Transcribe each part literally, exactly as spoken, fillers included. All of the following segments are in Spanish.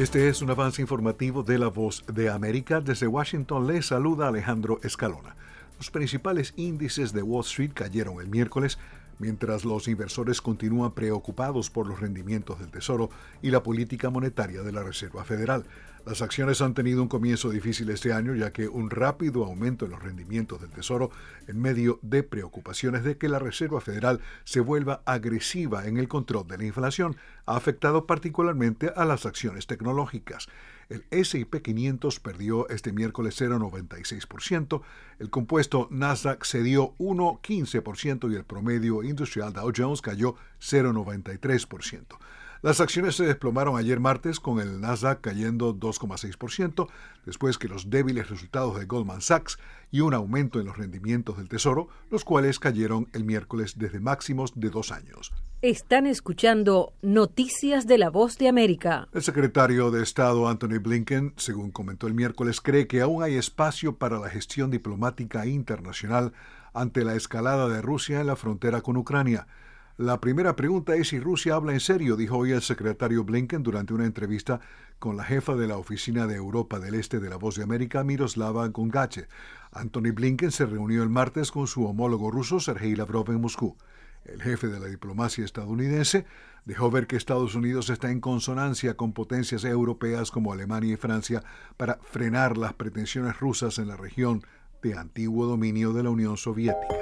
Este es un avance informativo de La Voz de América. Desde Washington les saluda Alejandro Escalona. Los principales índices de Wall Street cayeron el miércoles, mientras los inversores continúan preocupados por los rendimientos del Tesoro y la política monetaria de la Reserva Federal. Las acciones han tenido un comienzo difícil este año, ya que un rápido aumento en los rendimientos del Tesoro, en medio de preocupaciones de que la Reserva Federal se vuelva agresiva en el control de la inflación, ha afectado particularmente a las acciones tecnológicas. El ese y pe quinientos perdió este miércoles cero coma noventa y seis por ciento, el compuesto Nasdaq cedió uno coma quince por ciento y el promedio industrial Dow Jones cayó cero coma noventa y tres por ciento. Las acciones se desplomaron ayer martes, con el Nasdaq cayendo dos coma seis por ciento, después que los débiles resultados de Goldman Sachs y un aumento en los rendimientos del Tesoro, los cuales cayeron el miércoles desde máximos de dos años. Están escuchando Noticias de La Voz de América. El secretario de Estado Antony Blinken, según comentó el miércoles, cree que aún hay espacio para la gestión diplomática internacional ante la escalada de Rusia en la frontera con Ucrania. La primera pregunta es si Rusia habla en serio, dijo hoy el secretario Blinken durante una entrevista con la jefa de la Oficina de Europa del Este de La Voz de América, Miroslava Gongadze. Antony Blinken se reunió el martes con su homólogo ruso, Sergei Lavrov, en Moscú. El jefe de la diplomacia estadounidense dejó ver que Estados Unidos está en consonancia con potencias europeas como Alemania y Francia para frenar las pretensiones rusas en la región de antiguo dominio de la Unión Soviética.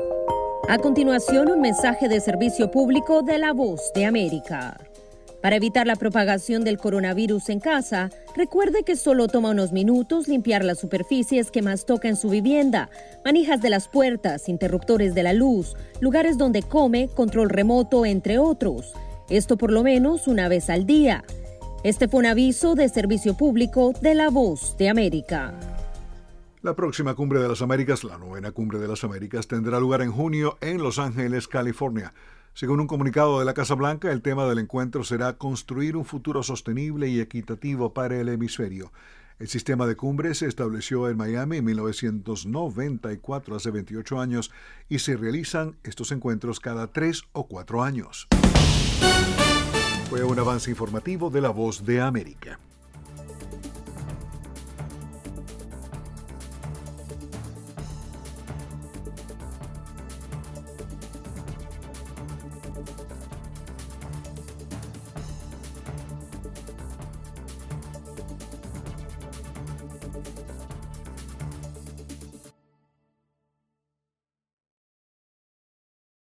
A continuación, un mensaje de servicio público de La Voz de América. Para evitar la propagación del coronavirus en casa, recuerde que solo toma unos minutos limpiar las superficies que más toca en su vivienda, manijas de las puertas, interruptores de la luz, lugares donde come, control remoto, entre otros. Esto por lo menos una vez al día. Este fue un aviso de servicio público de La Voz de América. La próxima Cumbre de las Américas, la novena Cumbre de las Américas, tendrá lugar en junio en Los Ángeles, California. Según un comunicado de la Casa Blanca, el tema del encuentro será construir un futuro sostenible y equitativo para el hemisferio. El sistema de cumbres se estableció en Miami en mil novecientos noventa y cuatro, hace veintiocho años, y se realizan estos encuentros cada tres o cuatro años. Fue un avance informativo de La Voz de América.